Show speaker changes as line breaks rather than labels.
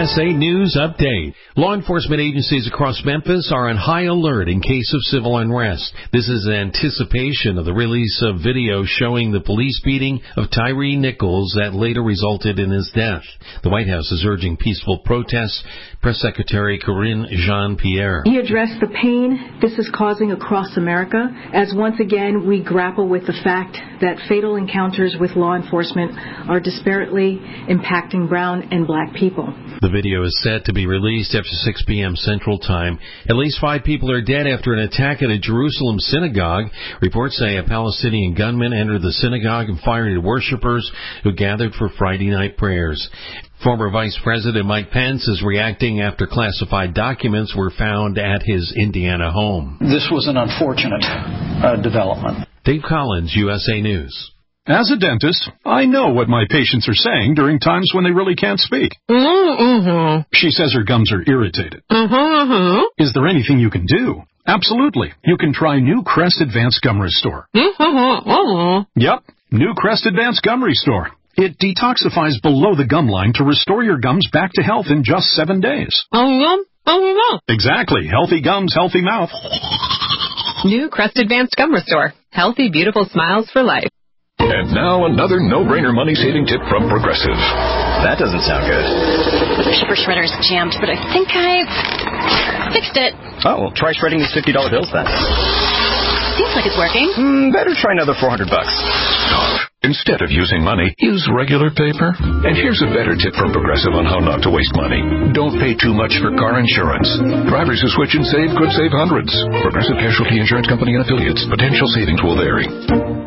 USA News Update. Law enforcement agencies across Memphis are on high alert in case of civil unrest. This is in anticipation of the release of video showing the police beating of Tyree Nichols that later resulted in his death. The White House is urging peaceful protests. Press Secretary Karine Jean-Pierre.
He addressed the pain this is causing across America as once again we grapple with the fact that fatal encounters with law enforcement are disparately impacting brown and black people.
The video is set to be released after 6 p.m. Central Time. At least 5 people are dead after an attack at a Jerusalem synagogue. Reports say a Palestinian gunman entered the synagogue and fired at worshipers who gathered for Friday night prayers. Former Vice President Mike Pence is reacting after classified documents were found at his Indiana home.
This was an unfortunate development.
Dave Collins, USA News.
As a dentist, I know what my patients are saying during times when they really can't speak. She says her gums are irritated. Is there anything you can do? Absolutely. You can try new Crest Advanced Gum Restore. Yep, new Crest Advanced Gum Restore. It detoxifies below the gum line to restore your gums back to health in just 7 days. Exactly. Healthy gums, healthy mouth.
New Crest Advanced Gum Restore. Healthy, beautiful smiles for life.
And now another no-brainer money-saving tip from Progressive.
That doesn't sound good.
The paper shredder's jammed, but I think I fixed it.
Oh, well, try shredding these $50 bills then.
Seems like it's working.
Better try another $400.
Instead of using money, use regular paper. And here's a better tip from Progressive on how not to waste money. Don't pay too much for car insurance. Drivers who switch and save could save hundreds. Progressive Casualty Insurance Company and affiliates. Potential savings will vary.